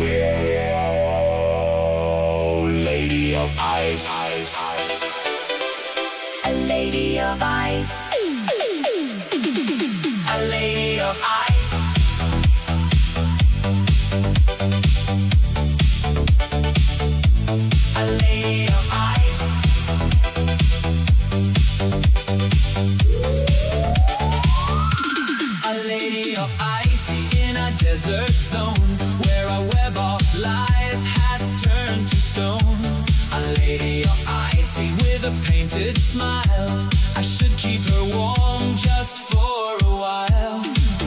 Lady of ice. A lady of ice. A lady of ice. A lady of ice. A lady of ice in a desert zone where a web of lies has turned to stone. A lady of icy with a painted smile. I should keep her warm just for a while.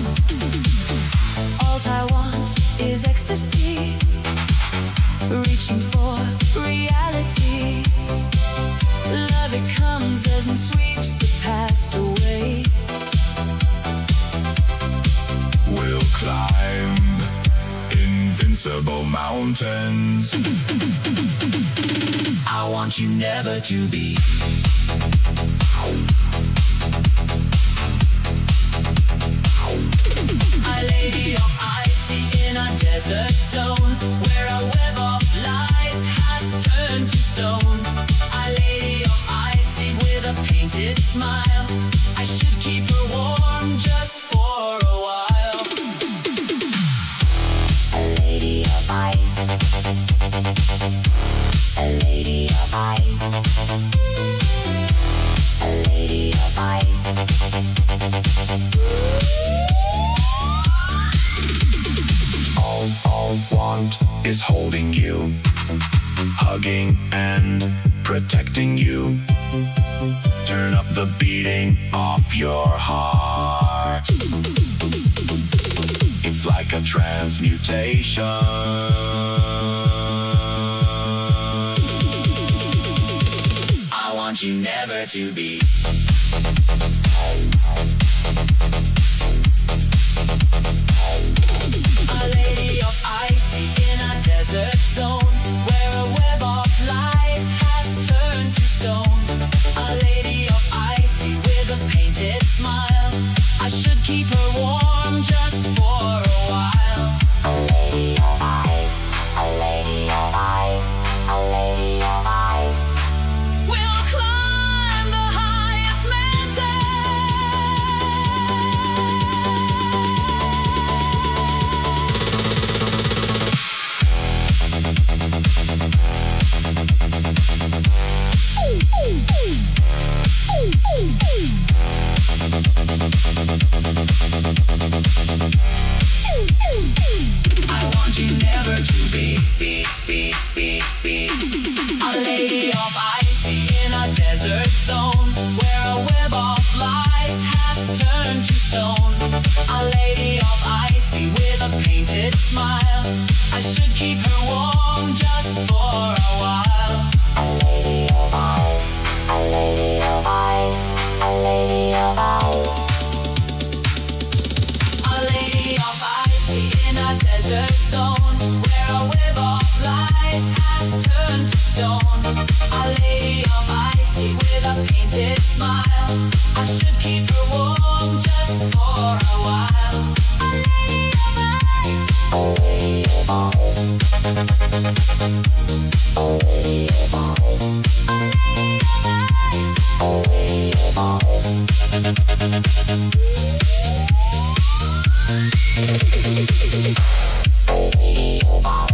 All I want is ecstasy, reaching for reality. Love, it comes as and sweeps the past away. We'll climb invincible mountains. I want you never to be. A lady of icy in a desert zone where a web of lies has turned to stone. A lady of icy with a painted smile. I should keep her warm just for a while. A lady of ice. A lady of ice. A lady of ice. All want is holding you, hugging and protecting you. Turn up the beating of your heart. It's like a transmutation. I want you never to be. A lady of icy in a desert zone where a web of lies has turned to stone. A lady of icy with a painted smile. I should keep her warm just for a while. A lady of ice. A lady of ice. A lady of ice. We'll climb the highest I want you never to be. A lady of icy in a desert zone where a web of lies has turned to stone. A lady of icy with a painted smile. I should keep her warm just for a while. A lady of ice. A lady of ice. A lady of ice. A lady of icy in a desert zone where a web of lies has turned to stone. A lady of icy with a painted smile. I should keep her warm just for a while. A lady of ice. A lady of ice. A lady of ice. A lady of ice. A lady of ice. A lady of ice.